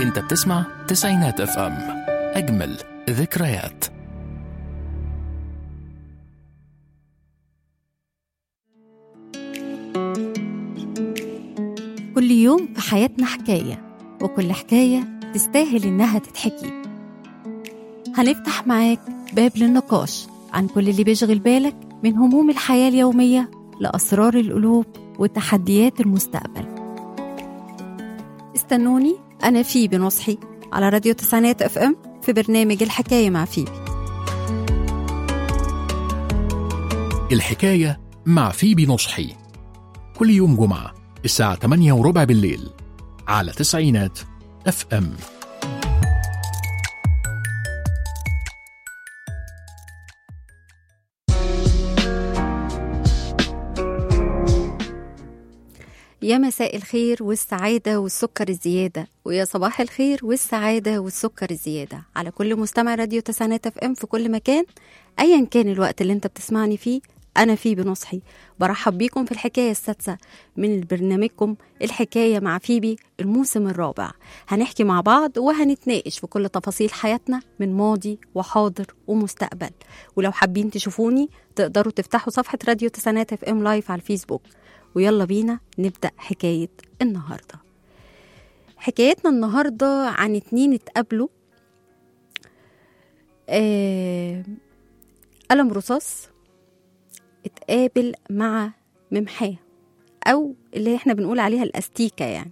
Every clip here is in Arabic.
انت بتسمع تسعينات اف ام، اجمل ذكريات. كل يوم في حياتنا حكاية، وكل حكاية تستاهل إنها تتحكي. هنفتح معاك باب للنقاش عن كل اللي بيشغل بالك، من هموم الحياة اليومية لأسرار القلوب وتحديات المستقبل. استنوني أنا فيبي نصحي على راديو تسعينات اف ام في برنامج الحكاية مع فيبي. الحكاية مع فيبي نصحي كل يوم جمعة الساعة 8:15 بالليل على تسعينات اف ام. يا مساء الخير والسعادة والسكر الزيادة، ويا صباح الخير والسعادة والسكر الزيادة على كل مستمع راديو تسعينات اف ام في كل مكان، ايا كان الوقت اللي انت بتسمعني فيه. انا فيبي نصحي برحب بيكم في الحكاية السادسة من برنامجكم الحكاية مع فيبي الموسم الرابع. هنحكي مع بعض وهنتناقش في كل تفاصيل حياتنا من ماضي وحاضر ومستقبل. ولو حابين تشوفوني تقدروا تفتحوا صفحة راديو تسعينات اف ام لايف على الفيسبوك. ويلا بينا نبدأ حكاية النهاردة. حكايتنا النهاردة عن 2 اتقابلوا، قلم رصاص اتقابل مع ممحاه، أو اللي احنا بنقول عليها الأستيكة يعني.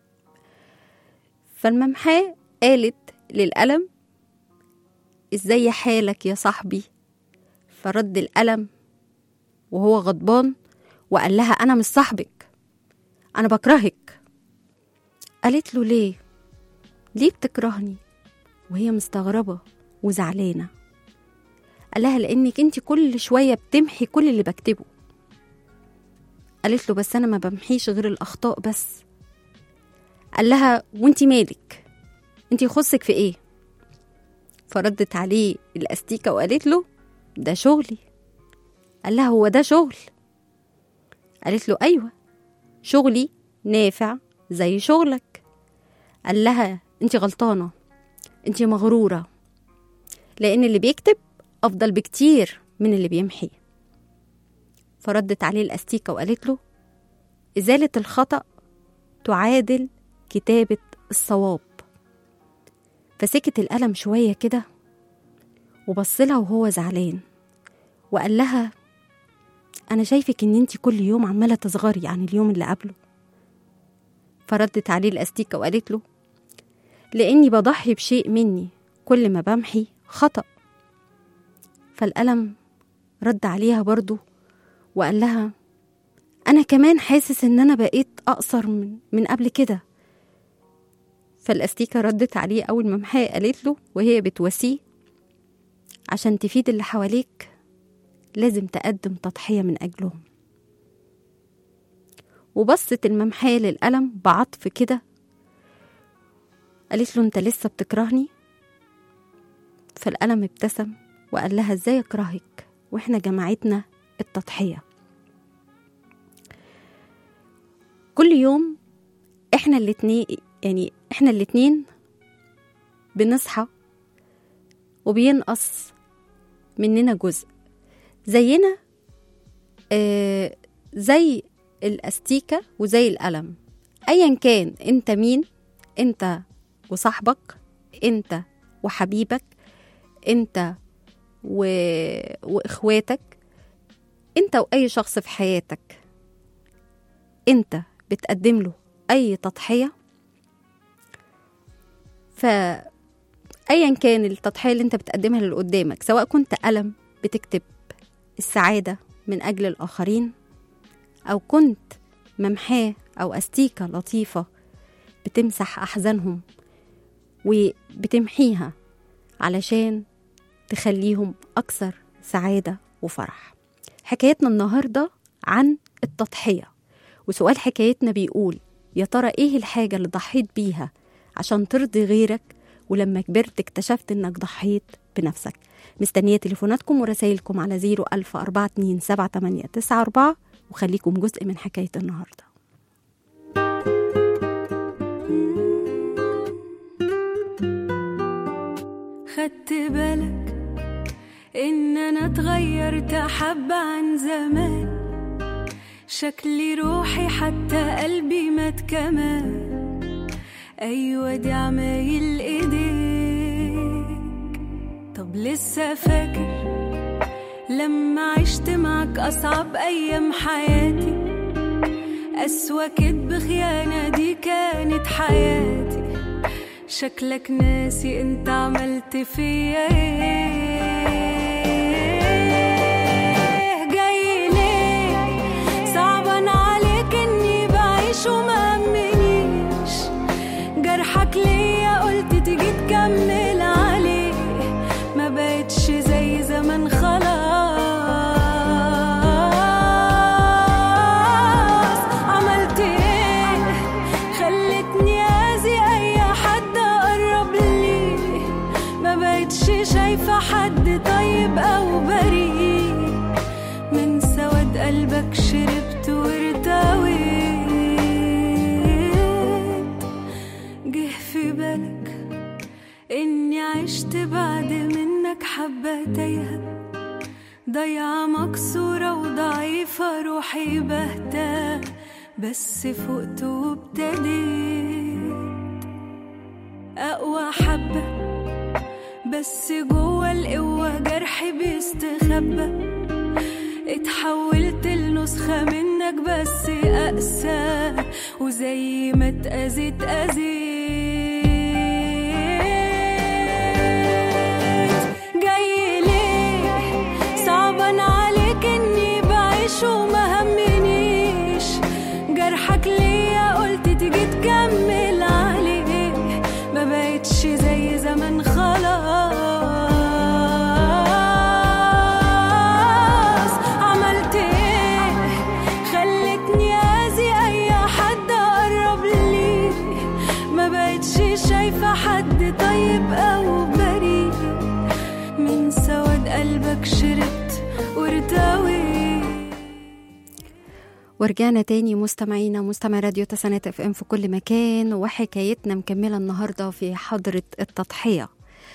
فالممحاه قالت للقلم: ازاي حالك يا صاحبي؟ فرد القلم وهو غضبان وقال لها: أنا مش صاحبك، أنا بكرهك. قالت له: ليه بتكرهني؟ وهي مستغربة وزعلانة. قال لها: لأنك انت كل شوية بتمحي كل اللي بكتبه. قالت له: بس أنا ما بمحيش غير الأخطاء بس. قال لها: وانت مالك؟ انت يخصك في ايه؟ فردت عليه الأستيكة وقالت له: ده شغلي. قال لها: هو ده شغل؟ قالت له: أيوة، شغلي نافع زي شغلك. قال لها: انت غلطانة، انت مغرورة، لأن اللي بيكتب أفضل بكتير من اللي بيمحي. فردت عليه الأستيكة وقالت له: إزالة الخطأ تعادل كتابة الصواب. فسكت القلم شوية كده وبصلها وهو زعلان وقال لها: أنا شايفك إن انت كل يوم عمالة تصغري عن اليوم اللي قبله. فردت عليه الأستيكة وقالت له: لأني بضحي بشيء مني كل ما بمحي خطأ. فالقلم رد عليها برضو وقال لها: أنا كمان حاسس إن أنا بقيت أقصر من قبل كده. فالأستيكة ردت عليه أول ما محاه قالت له وهي بتواسيه: عشان تفيد اللي حواليك لازم تقدم تضحية من أجلهم. وبصت الممحاه للقلم بعطف كده، قالت له: انت لسه بتكرهني؟ فالقلم ابتسم وقال لها: ازاي اكرهك واحنا جماعتنا التضحية؟ كل يوم احنا الاتنين بنصحى وبينقص مننا جزء زينا، زي الأستيكة وزي القلم. ايا كان انت مين، انت وصاحبك، انت وحبيبك، انت واخواتك، انت واي شخص في حياتك انت بتقدم له اي تضحية. فايا كان التضحية اللي انت بتقدمها اللي قدامك، سواء كنت قلم بتكتب السعادة من اجل الاخرين، او كنت ممحاه او أستيكة لطيفة بتمسح احزانهم وبتمحيها علشان تخليهم أكثر سعادة وفرح. حكايتنا النهاردة عن التضحية، وسؤال حكايتنا بيقول: يا ترى إيه الحاجة اللي ضحيت بيها عشان ترضي غيرك، ولما كبرت اكتشفت إنك ضحيت بنفسك؟ مستنية تليفوناتكم ورسائلكم على 010427894، وخليكم جزء من حكاية النهاردة. خدت بالك إن أنا اتغيرت حبة عن زمان، شكلي روحي حتى قلبي مات كمان. أيوة دي عمايل إيديك. طب لسه فاكر لما عشت معك أصعب أيام حياتي؟ أسوأ كدب خيانة دي كانت حياتي. شكلك ناسي انت عملت فيا ايه. جاي ليه صعبان عليك اني بعيش وما همنيش جرحك ليا، قلت تيجي تكمل عليه. ما بقتش زي زمان خلاص. عملت ايه خلتني اذي اي حد اقرب لي؟ ما بقتش شايفة حد طيب او بريء. من سواد قلبك شربت وارتويت. جه في بالك إني عشت بعد منك حبة تايهة، ضيعة مكسورة وضعيفة روحي بهتة. بس فقت وابتديت أقوى حبة، بس جوه القوة جرحي بيستخبى. اتحولت لنسخة منك بس أقسى، وزي ما اتأذيت أذيت. جاي ليه صعبان عليك اني بعيش وما همنيش جرحك ليا، قلت تيجي تكمل عليه. ما بقتش زي زمان خلاص. عملت ايه خلتني اذي اي حد اقرب لي؟ ما بقتش شايفة حد طيب او بريء. من سواد قلبك شربت وارتويت. ورجعنا تاني مستمعينا، مستمع راديو تسعينات اف ام في كل مكان، وحكايتنا مكملة النهاردة في حضرة التضحية.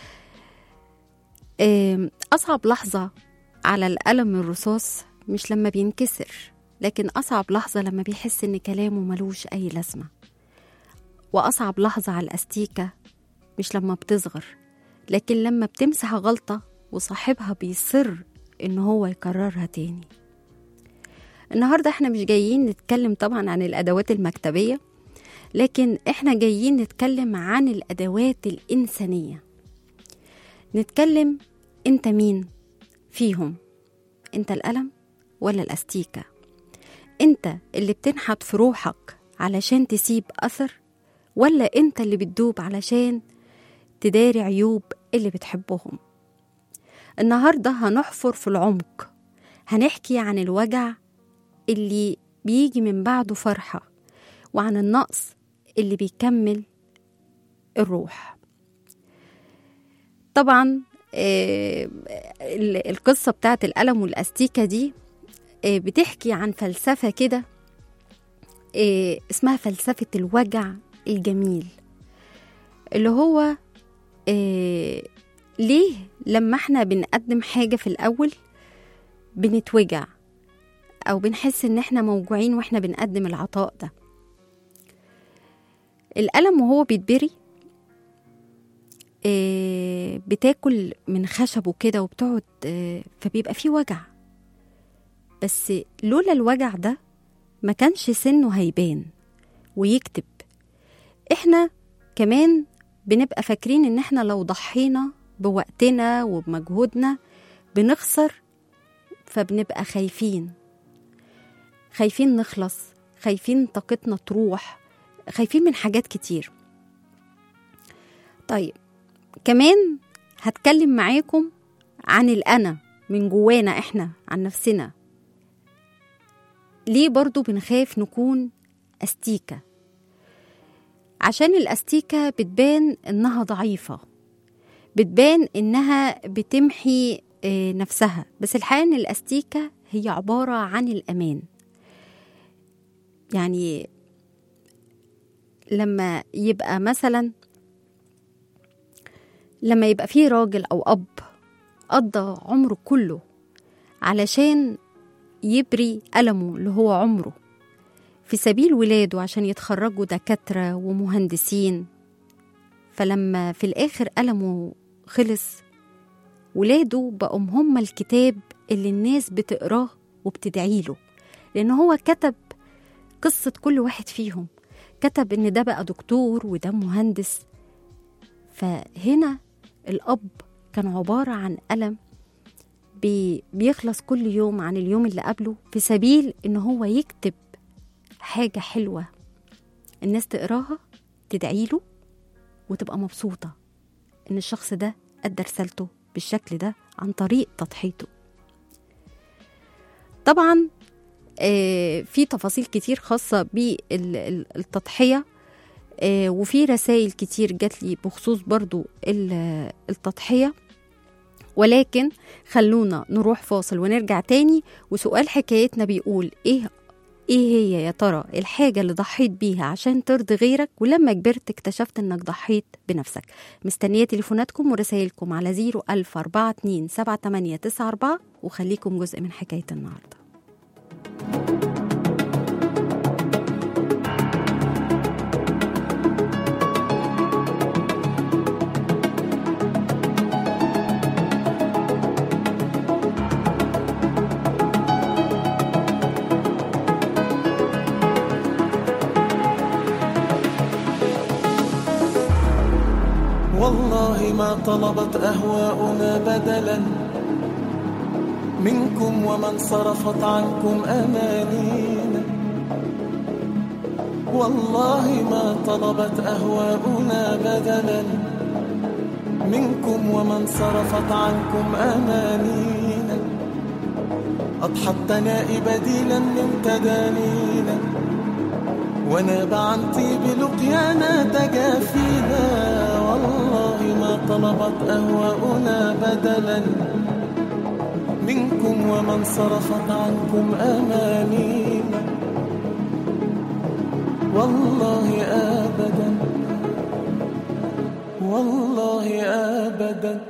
أصعب لحظة على القلم الرصاص مش لما بينكسر، لكن أصعب لحظة لما بيحس إن كلامه ملوش أي لازمة. وأصعب لحظة على الأستيكة مش لما بتصغر، لكن لما بتمسح غلطة وصاحبها بيصر إن هو يكررها تاني. النهاردة احنا مش جايين نتكلم طبعا عن الأدوات المكتبية، لكن احنا جايين نتكلم عن الأدوات الإنسانية. نتكلم انت مين فيهم؟ انت القلم ولا الأستيكة؟ انت اللي بتنحت في روحك علشان تسيب أثر، ولا انت اللي بتدوب علشان تداري عيوب اللي بتحبهم؟ النهاردة هنحفر في العمق، هنحكي عن الوجع اللي بيجي من بعده فرحة، وعن النقص اللي بيكمل الروح. طبعا القصة بتاعت القلم والأستيكة دي بتحكي عن فلسفة كده اسمها فلسفة الوجع الجميل، اللي هو ليه لما احنا بنقدم حاجة في الأول بنتوجع أو بنحس إن احنا موجوعين واحنا بنقدم العطاء ده. القلم وهو بيتبري بتاكل من خشبه كده وبتقعد فبيبقى فيه وجع، بس لولا الوجع ده ما كانش سنه هيبان ويكتب. احنا كمان بنبقى فاكرين ان احنا لو ضحينا بوقتنا وبمجهودنا بنخسر، فبنبقى خايفين نخلص، خايفين طاقتنا تروح، خايفين من حاجات كتير. طيب كمان هتكلم معاكم عن الأنا من جوانا، احنا عن نفسنا. ليه برضو بنخاف نكون أستيكة؟ عشان الأستيكة بتبان إنها ضعيفة، بتبان إنها بتمحي نفسها، بس الحقيقة إن الأستيكة هي عبارة عن الأمان. يعني لما يبقى مثلا لما يبقى فيه راجل أو أب قضى عمره كله علشان يبري ألمه اللي هو عمره في سبيل ولاده عشان يتخرجوا دكاترة ومهندسين، فلما في الآخر ألمه خلص ولاده بقوا هم الكتاب اللي الناس بتقراه وبتدعيله، لأن هو كتب قصة كل واحد فيهم، كتب إن ده بقى دكتور وده مهندس. فهنا الأب كان عبارة عن ألم بيخلص كل يوم عن اليوم اللي قبله في سبيل إن هو يكتب حاجة حلوة الناس تقراها تدعيله وتبقى مبسوطة إن الشخص ده أدى رسالته بالشكل ده عن طريق تضحيته. طبعا في تفاصيل كتير خاصة بالتضحية، وفي رسائل كتير جات لي بخصوص برضو التضحية، ولكن خلونا نروح فاصل ونرجع تاني. وسؤال حكايتنا بيقول ايه هي يا ترى الحاجة اللي ضحيت بيها عشان ترضي غيرك ولما كبرت اكتشفت انك ضحيت بنفسك؟ مستنية تليفوناتكم ورسائلكم على 010427894 وخليكم جزء من حكاية النهاردة. والله ما طلبت أهواؤنا بدلا منكم ومن صرفت عنكم أمانينا. والله ما طلبت أهواؤنا بدلا منكم ومن صرفت عنكم أمانينا. أضحت تنائي بديلا من تدانينا وناب عن طيب لقيانا تجافينا. والله ما طلبت أهواؤنا بدلا منكم ومن صرفت عنكم أمانينا. والله أبدا والله أبدا.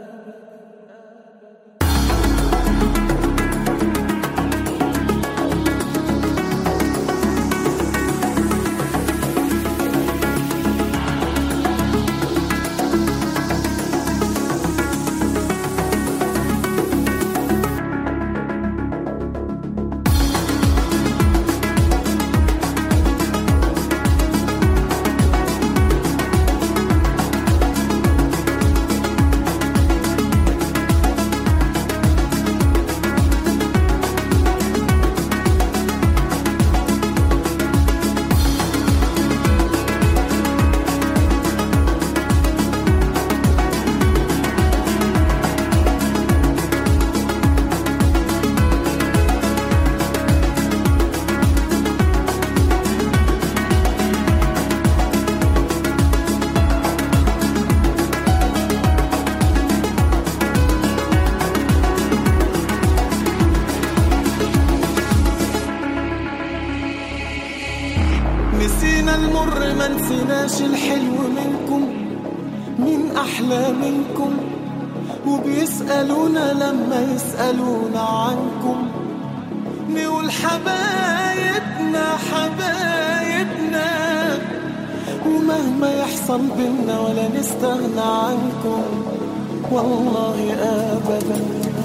نسينا المر ما نسيناش الحلو منكم من أحلى منكم، وبيسألونا لما يسألونا عنكم نقول حبايبنا حبايبنا، ومهما يحصل بينا ولا نستغنى عنكم. والله أبدا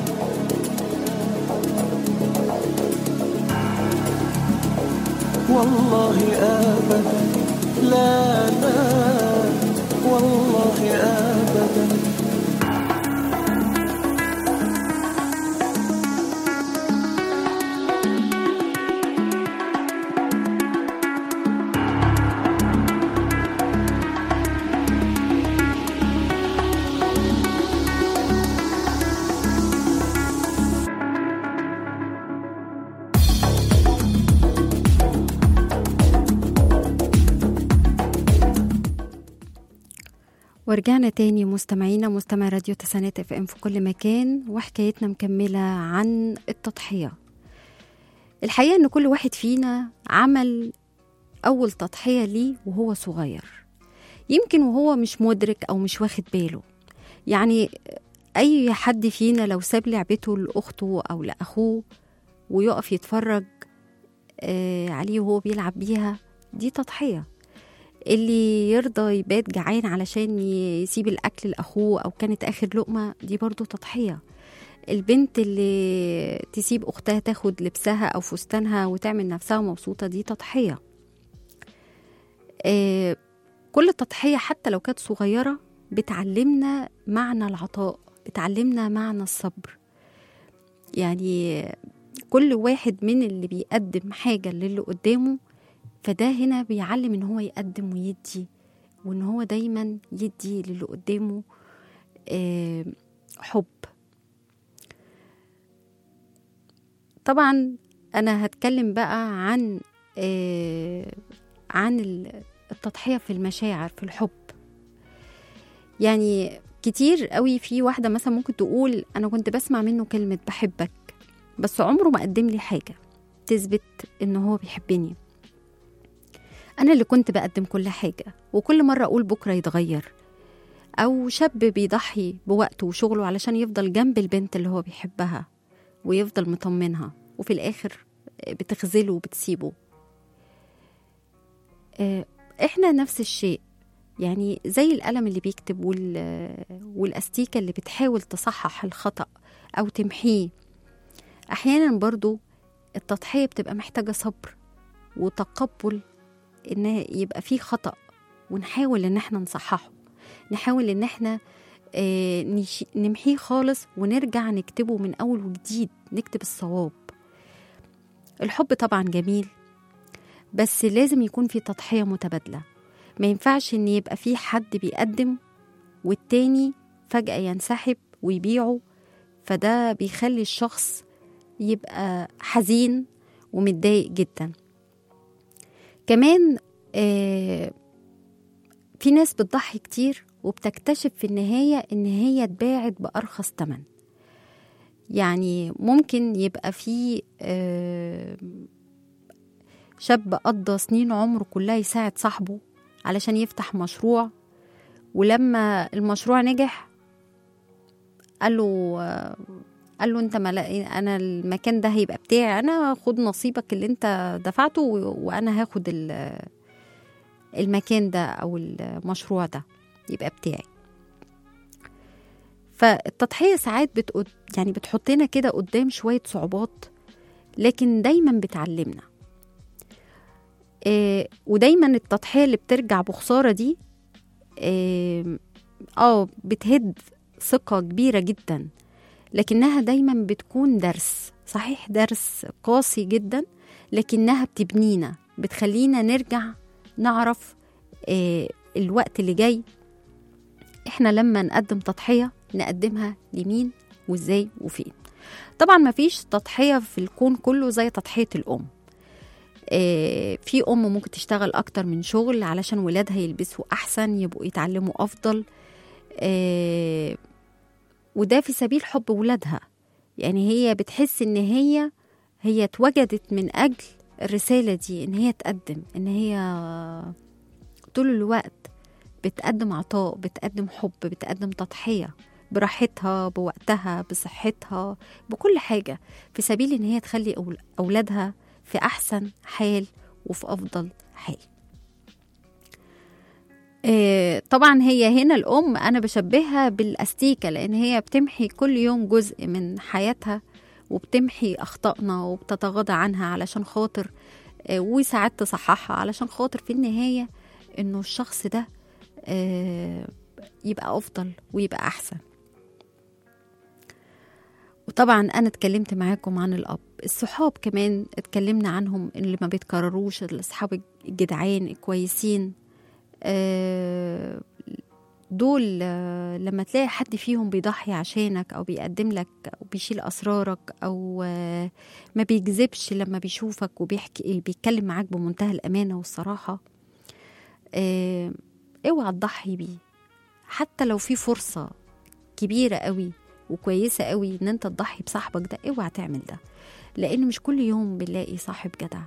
والله أبدا لا لا والله أبدا. ورجعنا تاني مستمعينا مستمع راديو تسعينات اف ام في كل مكان، وحكايتنا مكملة عن التضحية. الحقيقة ان كل واحد فينا عمل اول تضحية ليه وهو صغير، يمكن وهو مش مدرك او مش واخد باله، يعني أي حد فينا لو ساب لعبته لأخته أو لأخوه ويقف يتفرج عليه وهو بيلعب بيها، دي تضحية. اللي يرضى يبات جعان علشان يسيب الأكل لأخوه أو كانت آخر لقمة، دي برضو تضحية. البنت اللي تسيب أختها تاخد لبسها أو فستانها وتعمل نفسها مبسوطة، دي تضحية. كل تضحية حتى لو كانت صغيرة بتعلمنا معنى العطاء، بتعلمنا معنى الصبر. يعني كل واحد من اللي بيقدم حاجة للي قدامه، فده هنا بيعلم ان هو يقدم ويدي، وان هو دايما يدي للي قدامه حب. طبعا انا هتكلم بقى عن التضحية في المشاعر، في الحب. يعني كتير قوي في واحدة مثلا ممكن تقول أنا كنت بسمع منه كلمة بحبك، بس عمره ما قدم لي حاجة تثبت إنه هو بيحبني. أنا اللي كنت بقدم كل حاجة، وكل مرة أقول بكرة يتغير. أو شاب بيضحي بوقته وشغله علشان يفضل جنب البنت اللي هو بيحبها ويفضل مطمنها، وفي الآخر بتخذله وبتسيبه. إحنا نفس الشيء، يعني زي القلم اللي بيكتب والأستيكة اللي بتحاول تصحح الخطأ أو تمحيه. أحيانا برضو التضحية بتبقى محتاجة صبر وتقبل إن يبقى فيه خطأ، ونحاول إن احنا نصححه، نحاول إن احنا نمحيه خالص ونرجع نكتبه من أول وجديد، نكتب الصواب. الحب طبعا جميل، بس لازم يكون في تضحية متبادلة. ما ينفعش إن يبقى في حد بيقدم والتاني فجأة ينسحب ويبيعه، فده بيخلي الشخص يبقى حزين ومتضايق جدا. كمان في ناس بتضحي كتير وبتكتشف في النهاية إن هي اتباعت بأرخص تمن. يعني ممكن يبقى في شاب قضى سنين عمره كلها يساعد صاحبه علشان يفتح مشروع، ولما المشروع نجح قال له انت انا المكان ده هيبقى بتاعي، انا خد نصيبك اللي انت دفعته وانا هاخد المكان ده او المشروع ده يبقى بتاعي. فالتضحية ساعات يعني بتحطنا كده قدام شوية صعوبات، لكن دايما بتعلمنا. ودايما التضحية اللي بترجع بخسارة دي بتهد ثقة كبيرة جدا، لكنها دايما بتكون درس، صحيح درس قاسي جدا، لكنها بتبنينا، بتخلينا نرجع نعرف الوقت اللي جاي احنا لما نقدم تضحية نقدمها لمين وازاي وفين. طبعا ما فيش تضحية في الكون كله زي تضحية الأم. في أم ممكن تشتغل أكتر من شغل علشان ولادها يلبسوا أحسن، يبقوا يتعلموا أفضل، وده في سبيل حب ولادها. يعني هي بتحس إن هي اتوجدت من أجل الرسالة دي، إن هي تقدم، إن هي طول الوقت بتقدم عطاء، بتقدم حب، بتقدم تضحية براحتها، بوقتها، بصحتها، بكل حاجة، في سبيل إن هي تخلي أولادها في أحسن حال وفي أفضل حال. طبعا هي هنا الأم أنا بشبهها بالأستيكة، لأن هي بتمحي كل يوم جزء من حياتها، وبتمحي أخطائنا وبتتغاضى عنها علشان خاطر وساعات تصححها علشان خاطر في النهاية إنه الشخص ده يبقى أفضل ويبقى أحسن. وطبعا أنا اتكلمت معاكم عن الأب. الصحاب كمان اتكلمنا عنهم، اللي ما بيتكرروش، الأصحاب الجدعان الكويسين دول لما تلاقي حد فيهم بيضحي عشانك أو بيقدم لك أو بيشيل أسرارك أو ما بيكذبش لما بيشوفك بيتكلم معاك بمنتهى الأمانة والصراحة، اوعى تضحي بيه. حتى لو في فرصة كبيرة قوي وكويسة قوي ان انت تضحي بصاحبك ده، اوعى تعمل ده، لان مش كل يوم بنلاقي صاحب جدع.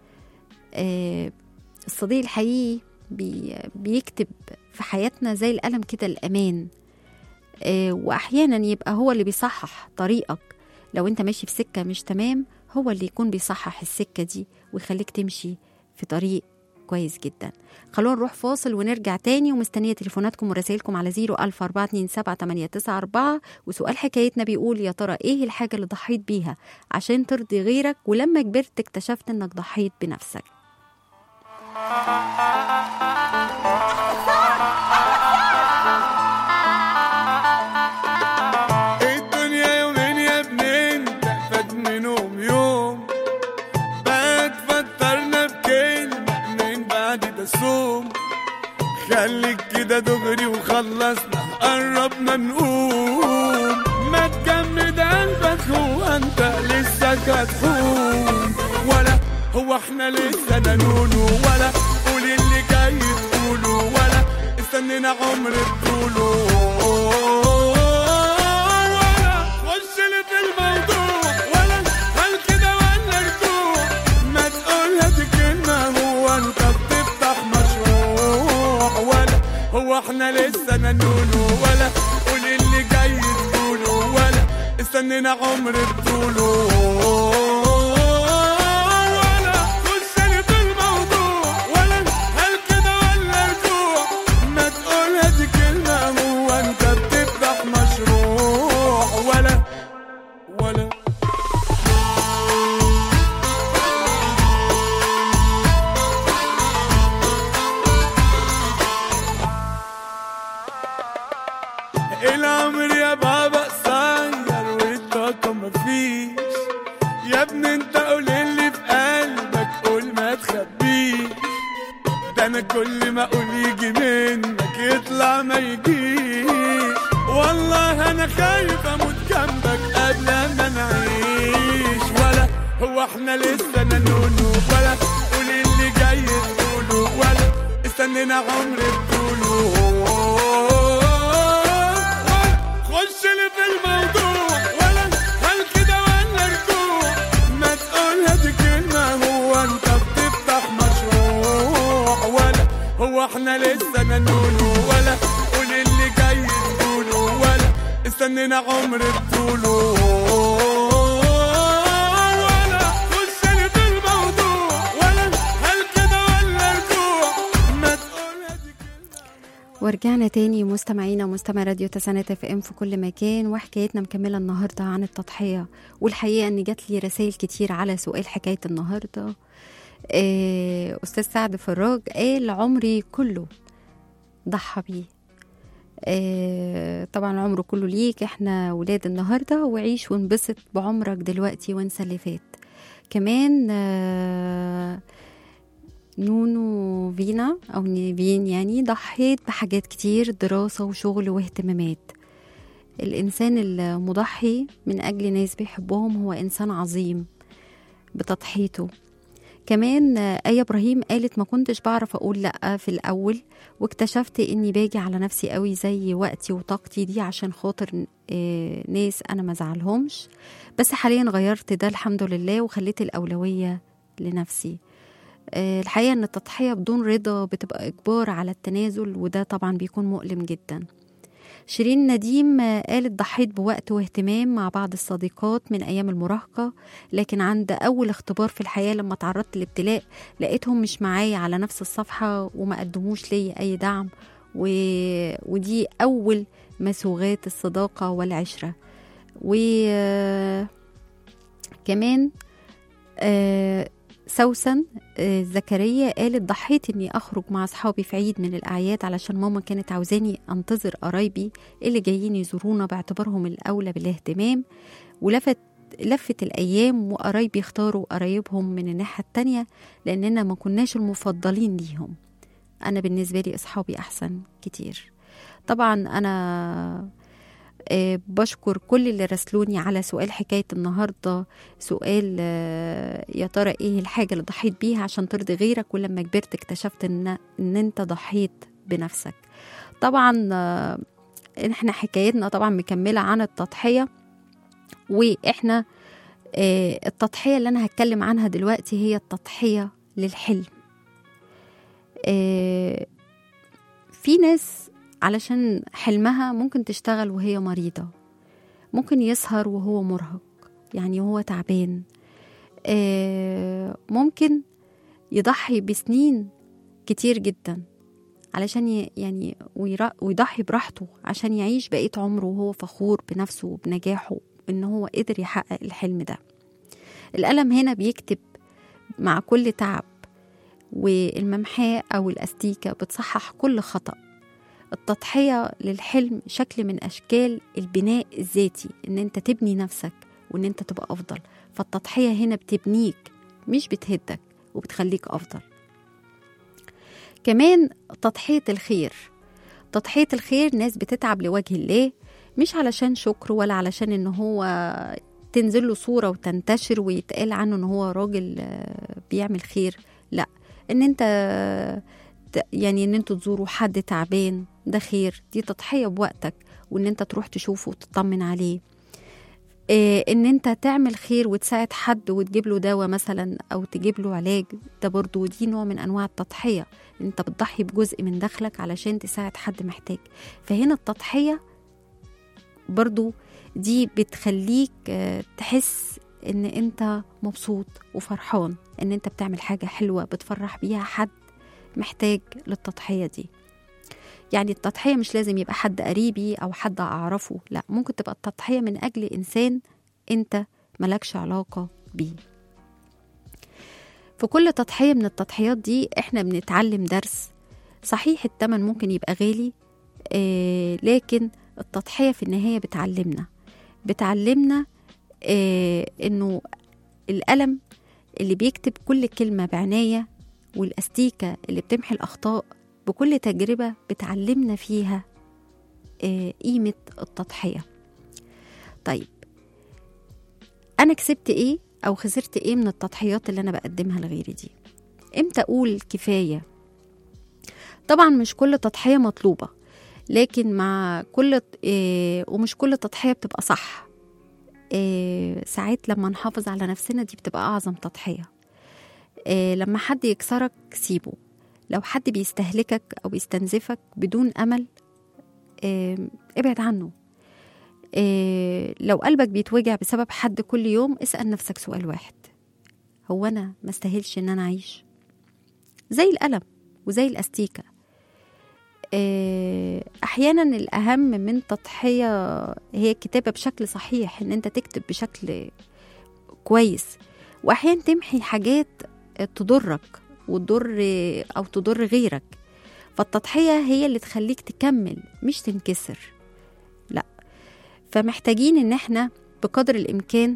الصديق الحقيقي بيكتب في حياتنا زي القلم كده الأمان. وأحيانا يبقى هو اللي بيصحح طريقك. لو انت ماشي في سكة مش تمام، هو اللي يكون بيصحح السكة دي ويخليك تمشي في طريق كويس جدا. خلونا نروح فاصل ونرجع تاني، ومستنية تليفوناتكم ورسائلكم على 014278994. وسؤال حكايتنا بيقول: يا ترى ايه الحاجة اللي ضحيت بيها عشان ترضي غيرك ولما كبرت اكتشفت انك ضحيت بنفسك؟ الدنيا يومين يا ابنين تحفد منهم يوم، بتفطرنا بكلمة من بعد ده صوم. خليك كده دغري وخلصنا قربنا نقوم، ما تجمد قلبك هو انت لسه هتحوم، ولا هو احنا لسه نقوله، ولا قول اللي جاي تقوله، ولا استنينا عمر تقوله، ولا خش لي في الموضوع، ولا هل كده ولا رجوع، ما تقولها دي كلمة هو انت بتفتح مشروع، ولا هو احنا لسه نقوله، ولا قول اللي جاي تقوله، ولا استنينا عمر تقوله، العمر يا بابا قصير والطاقة مفيش، يا ابني انت قول اللي في قلبك، قول ما تخبيش، ده انا كل ما اقول يجي منك يطلع ما يجيش، والله انا خايف اموت جنبك قبل ما نعيش، ولا هو احنا لسه نقوله، ولا قول اللي جاي تقوله، ولا استنينا عمر تقوله، خش لي في الموضوع، ولا هل كده ولا رجوع، ما تقولها دي كلمة هو انت بتفتح مشروع، ولا هو احنا لسه نقوله، ولا قول اللي جاي تقوله، ولا استنينا عمر تقوله، ولا خش لي في الموضوع، ولا هل كده ولا رجوع، ما تقولها دي كلمة. ورجعنا تاني مستمعينا ومستمع راديو تسعينات اف ام في كل مكان، وحكايتنا مكمله النهارده عن التضحيه. والحقيقه ان جات لي رسائل كتير على سؤال حكايه النهارده. استاذ سعد فراج قال: عمري كله ضحى بيه. طبعا عمره كله ليك، احنا ولاد النهارده، وعيش وانبسط بعمرك دلوقتي وانسى اللي فات. كمان نونو فينا أو نيفين يعني: ضحيت بحاجات كتير، دراسة وشغل واهتمامات. الإنسان المضحي من أجل ناس بيحبهم هو إنسان عظيم بتضحيته. كمان آية إبراهيم قالت: ما كنتش بعرف أقول لأ في الأول، واكتشفت إني باجي على نفسي قوي، زي وقتي وطاقتي دي عشان خاطر ناس أنا ما زعلهمش، بس حاليا غيرت ده الحمد لله وخليت الأولوية لنفسي. الحقيقة أن التضحية بدون رضا بتبقى إجبار على التنازل، وده طبعا بيكون مؤلم جدا. شيرين نديم قالت: ضحيت بوقت واهتمام مع بعض الصديقات من أيام المراهقة، لكن عند أول اختبار في الحياة لما تعرضت لابتلاء لقيتهم مش معايا على نفس الصفحة وما قدموش لي أي دعم، ودي أول مسوغات الصداقة والعشرة. وكمان سوسن زكريا قالت: ضحيت اني اخرج مع اصحابي في عيد من الاعياد علشان ماما كانت عاوزاني انتظر قرايبي اللي جايين يزورونا باعتبارهم الاولى بالاهتمام، لفت الايام وقرايبي اختاروا قرايبهم من الناحيه التانية لاننا ما كناش المفضلين ليهم. انا بالنسبه لي اصحابي احسن كتير. طبعا انا بشكر كل اللي راسلوني على سؤال حكاية النهاردة. سؤال يا ترى ايه الحاجة اللي ضحيت بيها عشان ترضي غيرك ولما كبرت اكتشفت ان انت ضحيت بنفسك. طبعا احنا حكايتنا طبعا مكملة عن التضحية، واحنا التضحية اللي انا هتكلم عنها دلوقتي هي التضحية للحلم. في ناس علشان حلمها ممكن تشتغل وهي مريضة، ممكن يسهر وهو مرهق يعني وهو تعبان، ممكن يضحي بسنين كتير جدا علشان يعني ويضحي براحته عشان يعيش بقية عمره وهو فخور بنفسه وبنجاحه إن هو قدر يحقق الحلم ده. الألم هنا بيكتب مع كل تعب، والممحاة أو الأستيكة بتصحح كل خطأ. التضحية للحلم شكل من أشكال البناء الذاتي، إن أنت تبني نفسك وإن أنت تبقى أفضل. فالتضحية هنا بتبنيك مش بتهدك وبتخليك أفضل. كمان تضحية الخير، تضحية الخير ناس بتتعب لوجه الله، مش علشان شكر ولا علشان إن هو تنزل له صورة وتنتشر ويتقال عنه إن هو راجل بيعمل خير. لا، إن أنت يعني إن أنتوا تزوروا حد تعبان ده خير، دي تضحية بوقتك، وإن أنت تروح تشوفه وتطمن عليه. إن أنت تعمل خير وتساعد حد وتجيب له دواء مثلا أو تجيب له علاج، ده برضو دي نوع من أنواع التضحية. أنت بتضحي بجزء من دخلك علشان تساعد حد محتاج. فهنا التضحية برضو دي بتخليك تحس إن أنت مبسوط وفرحان إن أنت بتعمل حاجة حلوة بتفرح بيها حد محتاج للتضحية دي. يعني التضحية مش لازم يبقى حد قريبي أو حد أعرفه، لا، ممكن تبقى التضحية من أجل إنسان أنت ملكش علاقة بيه. في كل تضحية من التضحيات دي إحنا بنتعلم درس. صحيح التمن ممكن يبقى غالي، لكن التضحية في النهاية بتعلمنا إنه الألم اللي بيكتب كل كلمة بعناية، والأستيكة اللي بتمحي الأخطاء، بكل تجربة بتعلمنا فيها قيمة التضحية. طيب أنا كسبت إيه أو خسرت إيه من التضحيات اللي أنا بقدمها لغيري دي؟ إمتى أقول كفاية؟ طبعا مش كل تضحية مطلوبة، لكن مع كل ومش كل تضحية بتبقى صح. ساعات لما نحافظ على نفسنا دي بتبقى أعظم تضحية. لما حد يكسرك سيبه. لو حد بيستهلكك أو بيستنزفك بدون أمل ابعد عنه. لو قلبك بيتوجع بسبب حد كل يوم، اسأل نفسك سؤال واحد: هو أنا ما استاهلش إن أنا أعيش؟ زي الألم وزي الأستيكة. أحيانا الأهم من تضحية هي الكتابة بشكل صحيح، إن أنت تكتب بشكل كويس، وأحيانا تمحي حاجات تضرك أو تضر غيرك. فالتضحية هي اللي تخليك تكمل مش تنكسر. لا، فمحتاجين إن احنا بقدر الإمكان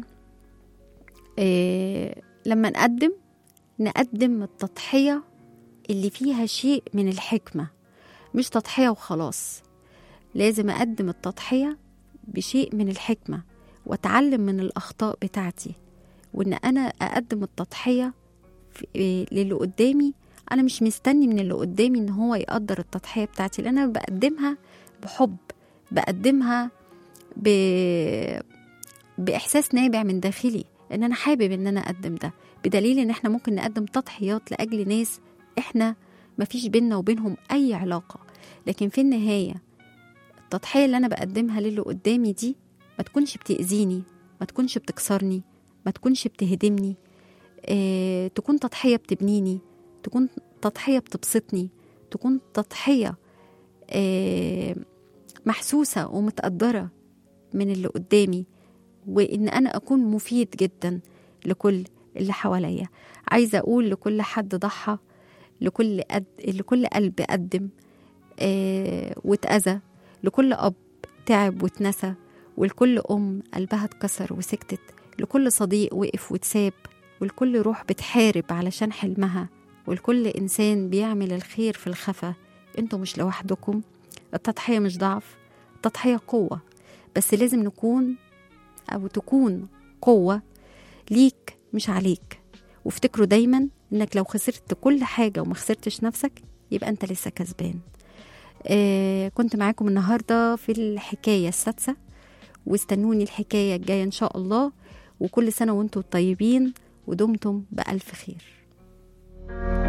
لما نقدم التضحية اللي فيها شيء من الحكمة، مش تضحية وخلاص. لازم أقدم التضحية بشيء من الحكمة وأتعلم من الأخطاء بتاعتي، وإن أنا أقدم التضحية للي قدامي. أنا مش مستني من اللي قدامي إن هو يقدر التضحية بتاعتي، لأن أنا بقدمها بحب، بقدمها بإحساس نابع من داخلي إن أنا حابب إن أنا أقدم ده، بدليل إن إحنا ممكن نقدم تضحيات لأجل ناس إحنا مفيش بيننا وبينهم أي علاقة. لكن في النهاية التضحية اللي أنا بقدمها للي قدامي دي ما تكونش بتأذيني، ما تكونش بتكسرني، ما تكونش بتهدمني، تكون تضحية بتبنيني، تكون تضحية بتبسطني، تكون تضحية محسوسة ومتقدرة من اللي قدامي، وإن أنا أكون مفيد جدا لكل اللي حواليا. عايزة أقول لكل حد ضحى، لكل قلب قدم واتأذى، لكل أب تعب واتنسى، ولكل أم قلبها اتكسر وسكتت، لكل صديق وقف واتساب، ولكل روح بتحارب علشان حلمها، ولكل إنسان بيعمل الخير في الخفا. انتوا مش لوحدكم. التضحية مش ضعف، التضحية قوة، بس لازم تكون قوة ليك مش عليك. وافتكروا دايما انك لو خسرت كل حاجة وما خسرتش نفسك يبقى انت لسه كسبان. كنت معاكم النهاردة في الحكاية السادسة، واستنوني الحكاية الجاية ان شاء الله. وكل سنة وانتم طيبين ودمتم بألف خير.